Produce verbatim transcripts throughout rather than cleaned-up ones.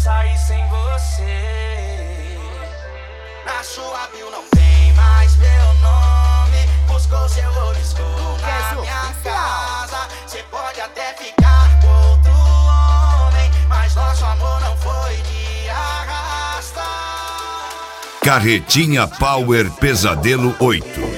sair sem você. Na sua bio não tem mais meu nome. Buscou seu oliscou na minha casa. Cê pode até ficar com outro homem, mas nosso amor não foi de arrasta. Carretinha Power Pesadelo oito.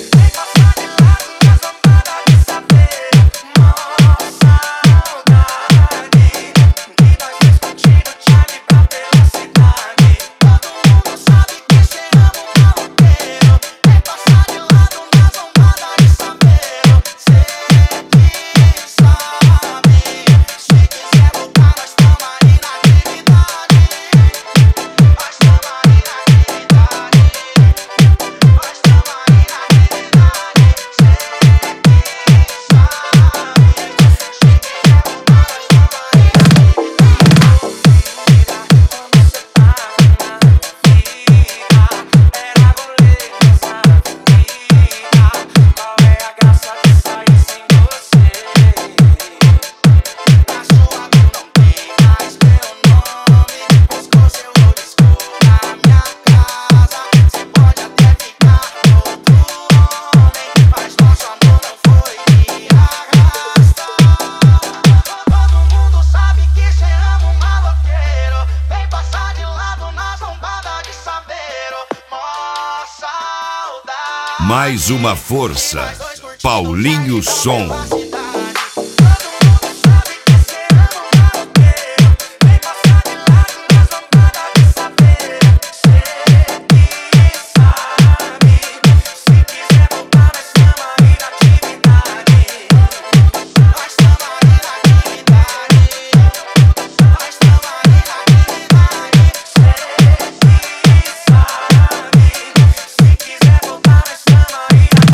Mais uma força, Paulinho Som.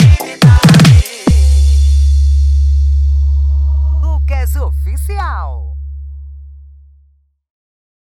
Oficial.